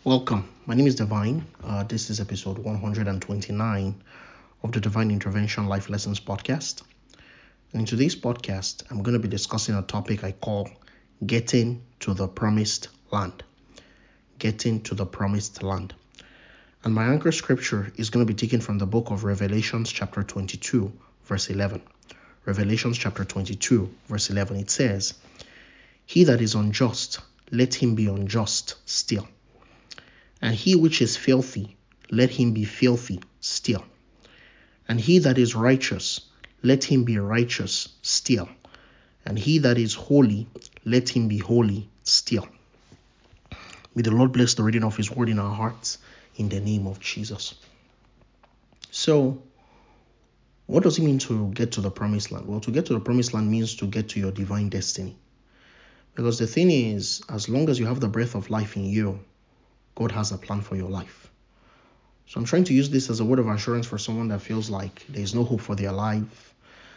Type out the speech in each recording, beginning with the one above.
Welcome. My name is Divine. This is episode 129 of the Divine Intervention Life Lessons podcast. And in today's podcast, I'm going to be discussing a topic I call Getting to the Promised Land. Getting to the Promised Land. And my anchor scripture is going to be taken from the book of Revelations chapter 22, verse 11. Revelations chapter 22, verse 11. It says, "He that is unjust, let him be unjust still. And he which is filthy, let him be filthy still. And he that is righteous, let him be righteous still. And he that is holy, let him be holy still." May the Lord bless the reading of his word in our hearts in the name of Jesus. So, what does it mean to get to the promised land? Well, to get to the promised land means to get to your divine destiny. Because the thing is, as long as you have the breath of life in you, God has a plan for your life. So I'm trying to use this as a word of assurance for someone that feels like there's no hope for their life.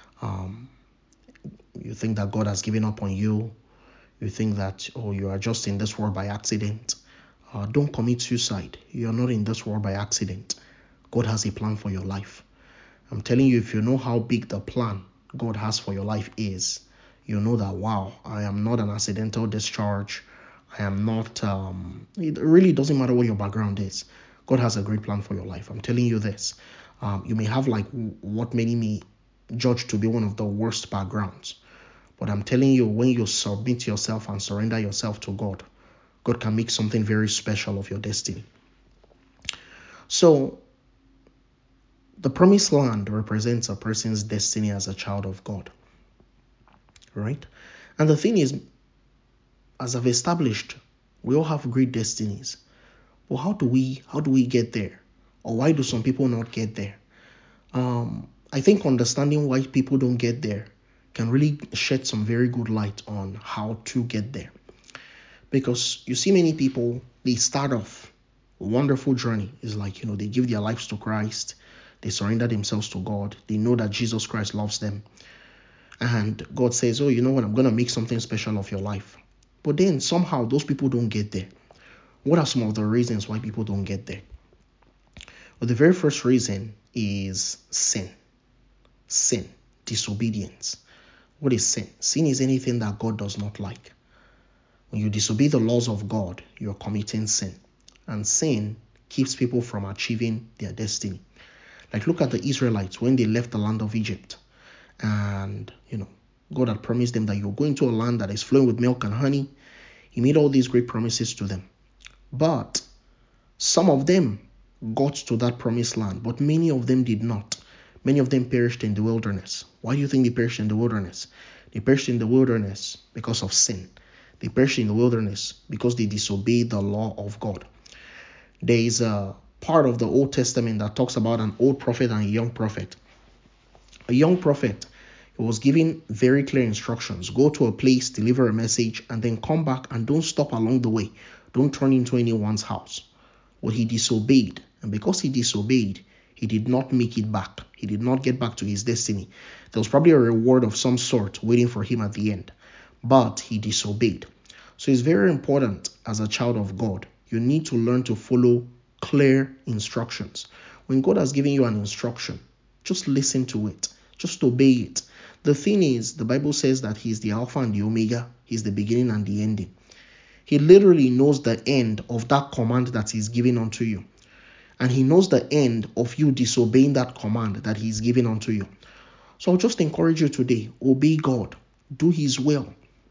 You think that God has given up on you. You think that, you are just in this world by accident. Don't commit suicide. You are not in this world by accident. God has a plan for your life. I'm telling you, if you know how big the plan God has for your life is, you know that, wow, I am not an accidental discharge. I am not, it really doesn't matter what your background is. God has a great plan for your life. I'm telling you this. You may have like what many may judge to be one of the worst backgrounds. But I'm telling you, when you submit yourself and surrender yourself to God, God can make something very special of your destiny. So, the promised land represents a person's destiny as a child of God. Right? And the thing is, as I've established, we all have great destinies. But how do we get there? Or why do some people not get there? I think understanding why people don't get there can really shed some very good light on how to get there. Because you see many people, they start off a wonderful journey. It's like, they give their lives to Christ. They surrender themselves to God. They know that Jesus Christ loves them. And God says, you know what, I'm going to make something special of your life. But then somehow those people don't get there. What are some of the reasons why people don't get there? Well, the very first reason is sin. Sin, disobedience. What is sin? Sin is anything that God does not like. When you disobey the laws of God, you're committing sin. And sin keeps people from achieving their destiny. Like, look at the Israelites when they left the land of Egypt. And, God had promised them that you're going to a land that is flowing with milk and honey. He made all these great promises to them. But some of them got to that promised land, but many of them did not. Many of them perished in the wilderness. Why do you think they perished in the wilderness? They perished in the wilderness because of sin. They perished in the wilderness because they disobeyed the law of God. There is a part of the Old Testament that talks about an old prophet and a young prophet. A young prophet, he was given very clear instructions. Go to a place, deliver a message, and then come back and don't stop along the way. Don't turn into anyone's house. Well, he disobeyed. And because he disobeyed, he did not make it back. He did not get back to his destiny. There was probably a reward of some sort waiting for him at the end. But he disobeyed. So it's very important as a child of God. You need to learn to follow clear instructions. When God has given you an instruction, just listen to it. Just obey it. The thing is, the Bible says that He is the Alpha and the Omega. He's the beginning and the ending. He literally knows the end of that command that He's giving unto you. And He knows the end of you disobeying that command that He's giving unto you. So I'll just encourage you today, obey God. Do His will.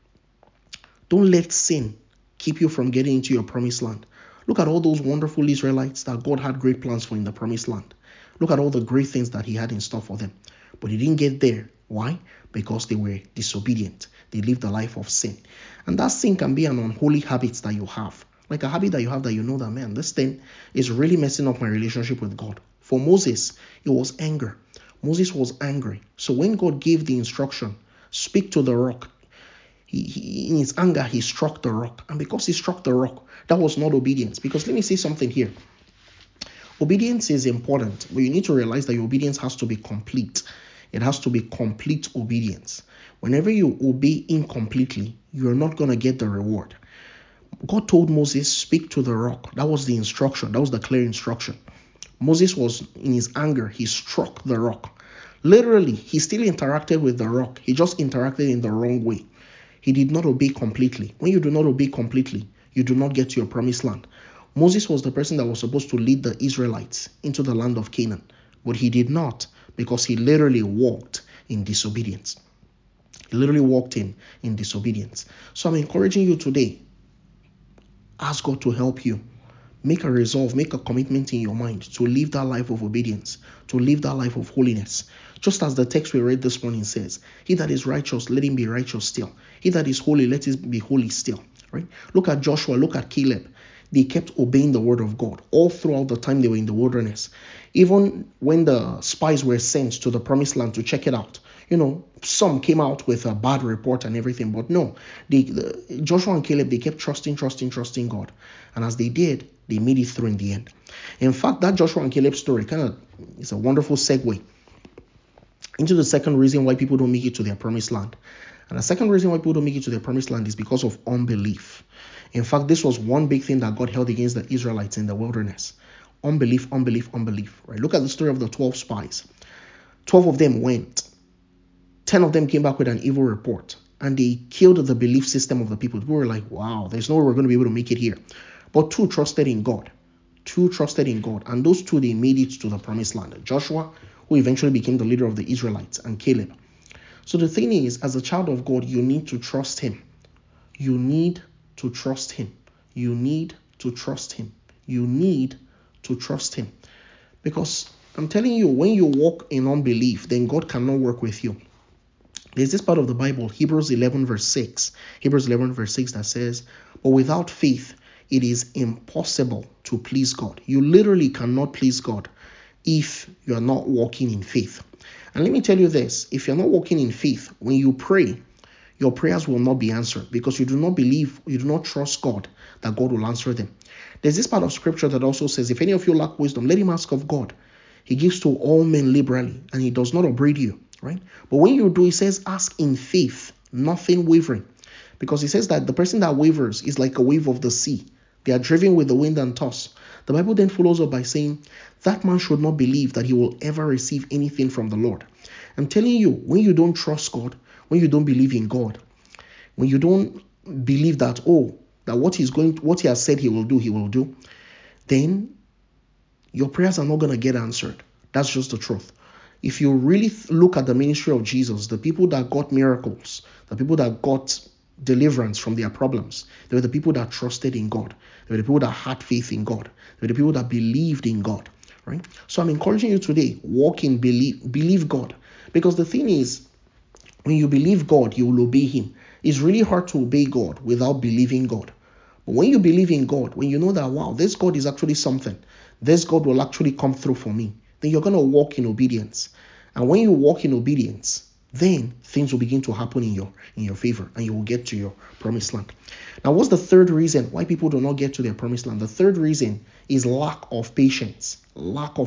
Don't let sin keep you from getting into your promised land. Look at all those wonderful Israelites that God had great plans for in the promised land. Look at all the great things that He had in store for them. But He didn't get there. Why? Because they were disobedient. They lived a life of sin. And that sin can be an unholy habit that you have. Like a habit that you have that you know that, man, this thing is really messing up my relationship with God. For Moses, it was anger. Moses was angry. So when God gave the instruction, speak to the rock, he in his anger, he struck the rock. And because he struck the rock, that was not obedience. Because let me say something here. Obedience is important, but you need to realize that your obedience has to be complete. It has to be complete obedience. Whenever you obey incompletely, you're not going to get the reward. God told Moses, speak to the rock. That was the instruction. That was the clear instruction. Moses was in his anger. He struck the rock. Literally, he still interacted with the rock. He just interacted in the wrong way. He did not obey completely. When you do not obey completely, you do not get to your promised land. Moses was the person that was supposed to lead the Israelites into the land of Canaan, but he did not, because he literally walked in disobedience. He literally walked in disobedience. So I'm encouraging you today, ask God to help you. Make a resolve, make a commitment in your mind to live that life of obedience, to live that life of holiness. Just as the text we read this morning says, he that is righteous, let him be righteous still. He that is holy, let him be holy still. Right? Look at Joshua, look at Caleb. They kept obeying the word of God all throughout the time they were in the wilderness. Even when the spies were sent to the promised land to check it out, some came out with a bad report and everything, but no, Joshua and Caleb, they kept trusting God. And as they did, they made it through in the end. In fact, that Joshua and Caleb story is a wonderful segue into the second reason why people don't make it to their promised land. And the second reason why people don't make it to their promised land is because of unbelief. In fact, this was one big thing that God held against the Israelites in the wilderness. Unbelief. Right? Look at the story of the 12 spies. 12 of them went. 10 of them came back with an evil report. And they killed the belief system of the people. People were like, wow, there's no way we're going to be able to make it here. But 2 trusted in God. And those 2, they made it to the promised land. Joshua, who eventually became the leader of the Israelites, and Caleb. So the thing is, as a child of God, you need to trust him. You need to trust him. Because I'm telling you, when you walk in unbelief, then God cannot work with you. There's this part of the Bible, Hebrews 11 verse 6 that says, but without faith, it is impossible to please God. You literally cannot please God if you are not walking in faith. And let me tell you this, if you're not walking in faith, when you pray, your prayers will not be answered because you do not believe, you do not trust God that God will answer them. There's this part of scripture that also says, if any of you lack wisdom, let him ask of God. He gives to all men liberally, and he does not upbraid you, right? But when you do, he says, ask in faith, nothing wavering. Because he says that the person that wavers is like a wave of the sea. They are driven with the wind and tossed. The Bible then follows up by saying, that man should not believe that he will ever receive anything from the Lord. I'm telling you, when you don't trust God, when you don't believe in God, when you don't believe that, that what he has said he will do, then your prayers are not going to get answered. That's just the truth. If you really look at the ministry of Jesus, the people that got miracles, the people that got deliverance from their problems, they were the people that trusted in God. They were the people that had faith in God. They were the people that believed in God, right? So I'm encouraging you today, walk in believe God. Because the thing is, when you believe God, you will obey him. It's really hard to obey God without believing God. But when you believe in God, when you know that, wow, this God is actually something, this God will actually come through for me, then you're going to walk in obedience. And when you walk in obedience, then things will begin to happen in your favor, and you will get to your promised land. Now, what's the third reason why people do not get to their promised land? The third reason is lack of patience. The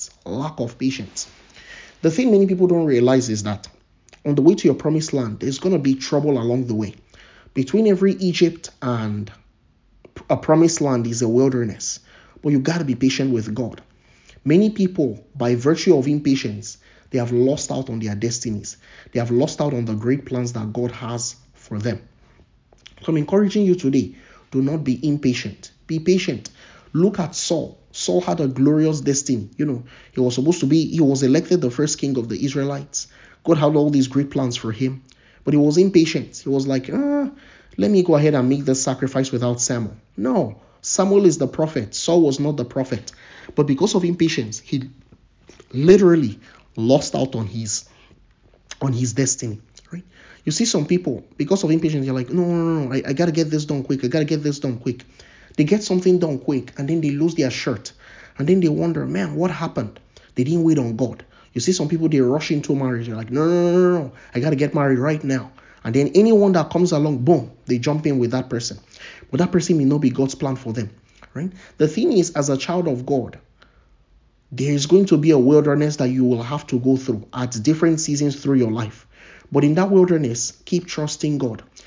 thing many people don't realize is that on the way to your promised land, there's going to be trouble along the way. Between every Egypt and a promised land is a wilderness, but you got to be patient with God. Many people, by virtue of impatience, they have lost out on their destinies. They have lost out on the great plans that God has for them. So I'm encouraging you today, do not be impatient. Be patient. Look at Saul. Saul had a glorious destiny. He was elected the first king of the Israelites. God had all these great plans for him, but he was impatient. He was like, let me go ahead and make this sacrifice without Samuel. No, Samuel is the prophet. Saul was not the prophet. But because of impatience, he literally lost out on his destiny, right? You see some people, because of impatience, they're like, no, I got to get this done quick. They get something done quick, and then they lose their shirt. And then they wonder, man, what happened? They didn't wait on God. You see some people, they rush into marriage. They're like, no, I got to get married right now. And then anyone that comes along, boom, they jump in with that person. But that person may not be God's plan for them, right? The thing is, as a child of God, there is going to be a wilderness that you will have to go through at different seasons through your life. But in that wilderness, keep trusting God.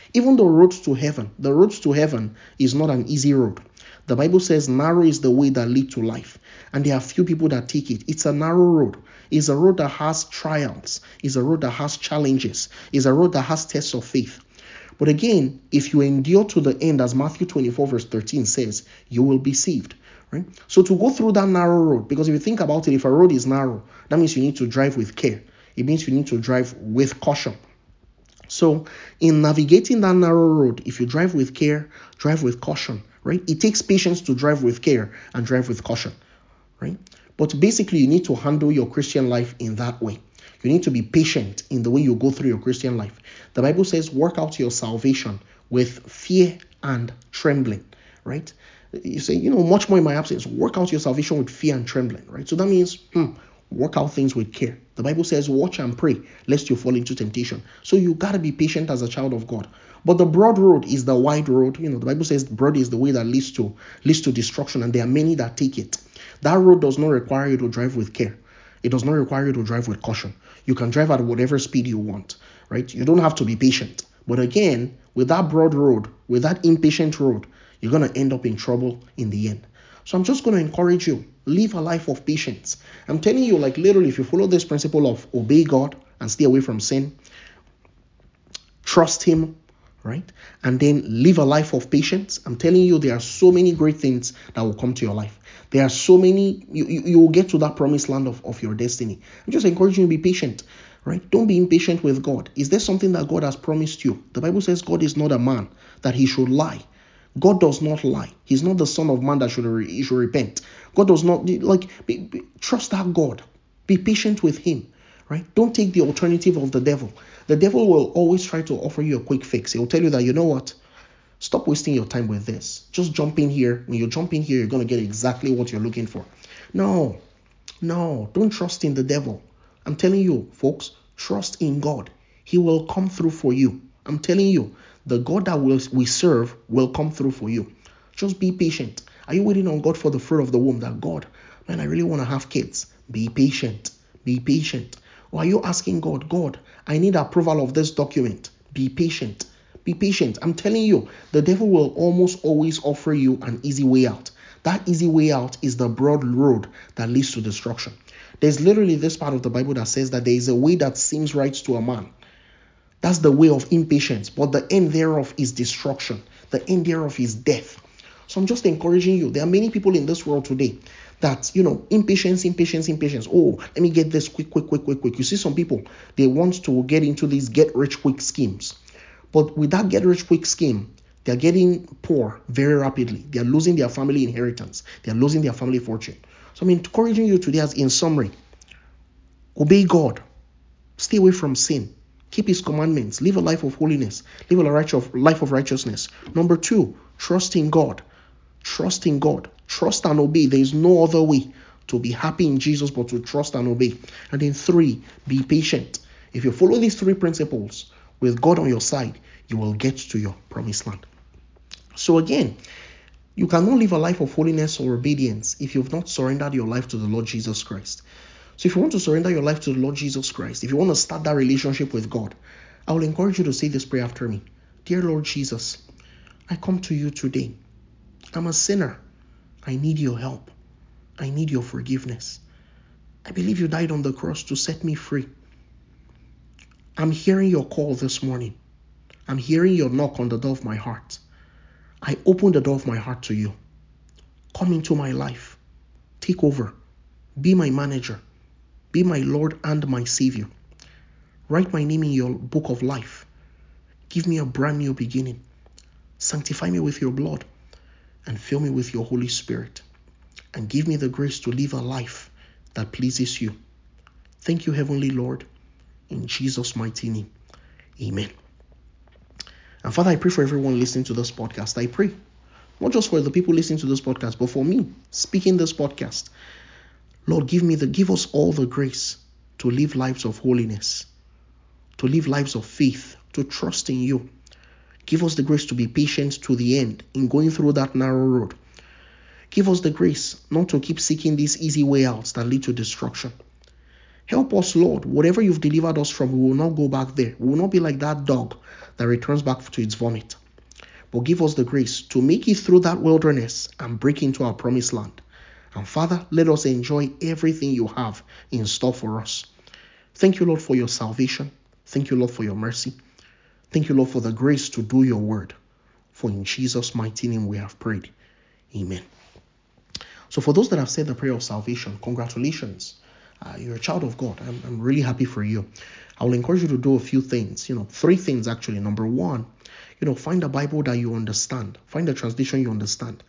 Even the road to heaven is not an easy road. The Bible says narrow is the way that leads to life, and there are few people that take it. It's a narrow road. It's a road that has trials. It's a road that has challenges. It's a road that has tests of faith. But again, if you endure to the end, as Matthew 24 verse 13 says, you will be saved. Right? So to go through that narrow road, because if you think about it, if a road is narrow, that means you need to drive with care. It means you need to drive with caution. So in navigating that narrow road, if you drive with care, drive with caution, right? It takes patience to drive with care and drive with caution, right? But basically, you need to handle your Christian life in that way. You need to be patient in the way you go through your Christian life. The Bible says, work out your salvation with fear and trembling, right? You say, much more in my absence, work out your salvation with fear and trembling, right? So that means, work out things with care. The Bible says, watch and pray, lest you fall into temptation. So you got to be patient as a child of God. But the broad road is the wide road. The Bible says broad is the way that leads to destruction, and there are many that take it. That road does not require you to drive with care. It does not require you to drive with caution. You can drive at whatever speed you want, right? You don't have to be patient. But again, with that broad road, with that impatient road, you're going to end up in trouble in the end. So I'm just going to encourage you, live a life of patience. I'm telling you, like literally, if you follow this principle of obey God and stay away from sin, trust Him, right? And then live a life of patience. I'm telling you, there are so many great things that will come to your life. There are so many, you will get to that promised land of your destiny. I'm just encouraging you to be patient, right? Don't be impatient with God. Is there something that God has promised you? The Bible says God is not a man that He should lie. God does not lie. He's not the son of man that should repent. God does not, trust that God. Be patient with Him, right? Don't take the alternative of the devil. The devil will always try to offer you a quick fix. He'll tell you that, you know what? Stop wasting your time with this. Just jump in here. When you jump in here, you're going to get exactly what you're looking for. No, don't trust in the devil. I'm telling you, folks, trust in God. He will come through for you. I'm telling you, the God that we serve will come through for you. Just be patient. Are you waiting on God for the fruit of the womb? That God, man, I really want to have kids. Be patient. Be patient. Or are you asking God, I need approval of this document? Be patient. Be patient. I'm telling you, the devil will almost always offer you an easy way out. That easy way out is the broad road that leads to destruction. There's literally this part of the Bible that says that there is a way that seems right to a man. That's the way of impatience, but the end thereof is destruction. The end thereof is death. So I'm just encouraging you. There are many people in this world today that, impatience. Oh, let me get this quick. You see some people, they want to get into these get rich quick schemes. But with that get rich quick scheme, they're getting poor very rapidly. They're losing their family inheritance. They're losing their family fortune. So I'm encouraging you today, as in summary, obey God. Stay away from sin. Keep His commandments. Live a life of holiness. Live a life of righteousness. Number 2, trust in God. Trust in God. Trust and obey. There is no other way to be happy in Jesus but to trust and obey. And then 3, be patient. If you follow these 3 principles with God on your side, you will get to your promised land. So again, you cannot live a life of holiness or obedience if you've not surrendered your life to the Lord Jesus Christ. So if you want to surrender your life to the Lord Jesus Christ, if you want to start that relationship with God, I will encourage you to say this prayer after me. Dear Lord Jesus, I come to you today. I'm a sinner. I need your help. I need your forgiveness. I believe you died on the cross to set me free. I'm hearing your call this morning. I'm hearing your knock on the door of my heart. I open the door of my heart to you. Come into my life. Take over. Be my manager. Be my Lord and my Savior. Write my name in your book of life. Give me a brand new beginning. Sanctify me with your blood and fill me with your Holy Spirit. And give me the grace to live a life that pleases you. Thank you, Heavenly Lord. In Jesus' mighty name. Amen. And Father, I pray for everyone listening to this podcast. I pray, not just for the people listening to this podcast, but for me speaking this podcast. Lord, give us all the grace to live lives of holiness, to live lives of faith, to trust in you. Give us the grace to be patient to the end in going through that narrow road. Give us the grace not to keep seeking these easy way outs that lead to destruction. Help us, Lord. Whatever you've delivered us from, we will not go back there. We will not be like that dog that returns back to its vomit. But give us the grace to make it through that wilderness and break into our promised land. And Father, let us enjoy everything you have in store for us. Thank you, Lord, for your salvation. Thank you, Lord, for your mercy. Thank you, Lord, for the grace to do your word. For in Jesus' mighty name we have prayed. Amen. So for those that have said the prayer of salvation, congratulations. You're a child of God. I'm really happy for you. I will encourage you to do a few things, 3 things actually. Number 1, find a Bible that you understand. Find a translation you understand.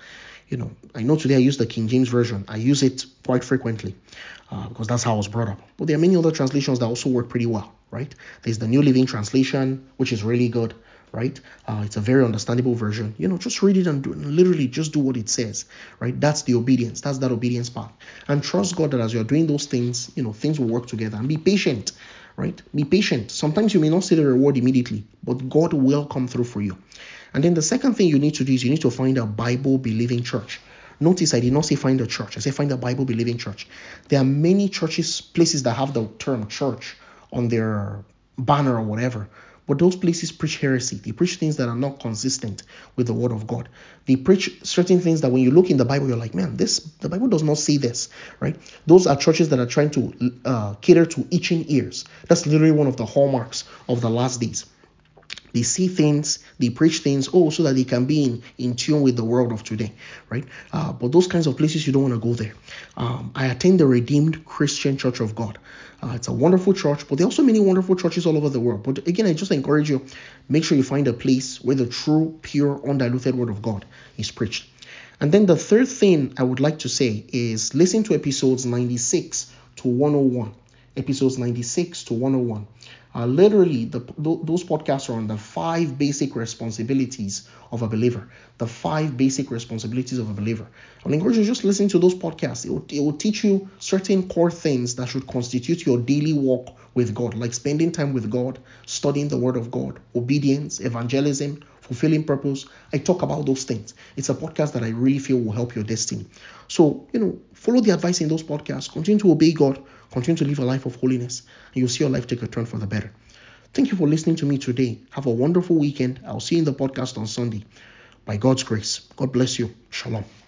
I know today I use the King James Version. I use it quite frequently because that's how I was brought up. But there are many other translations that also work pretty well, right? There's the New Living Translation, which is really good, right? It's a very understandable version. Just read it and literally just do what it says, right? That's the obedience. That's that obedience part. And trust God that as you're doing those things, things will work together. And be patient, right? Be patient. Sometimes you may not see the reward immediately, but God will come through for you. And then the second thing you need to do is you need to find a Bible-believing church. Notice I did not say find a church. I said find a Bible-believing church. There are many churches, places that have the term church on their banner or whatever. But those places preach heresy. They preach things that are not consistent with the word of God. They preach certain things that when you look in the Bible, you're like, man, the Bible does not say this, right? Those are churches that are trying to cater to itching ears. That's literally one of the hallmarks of the last days. They see things, they preach things, so that they can be in tune with the world of today, right? But those kinds of places, you don't want to go there. I attend the Redeemed Christian Church of God. It's a wonderful church, but there are also many wonderful churches all over the world. But again, I just encourage you, make sure you find a place where the true, pure, undiluted word of God is preached. And then the third thing I would like to say is listen to episodes 96 to 101. Episodes 96 to 101. Literally, those podcasts are on the 5 basic responsibilities of a believer. The 5 basic responsibilities of a believer. I would encourage you to just listen to those podcasts. It will teach you certain core things that should constitute your daily walk with God, like spending time with God, studying the Word of God, obedience, evangelism, fulfilling purpose. I talk about those things. It's a podcast that I really feel will help your destiny. So, follow the advice in those podcasts. Continue to obey God. Continue to live a life of holiness. And you'll see your life take a turn for the better. Thank you for listening to me today. Have a wonderful weekend. I'll see you in the podcast on Sunday. By God's grace. God bless you. Shalom.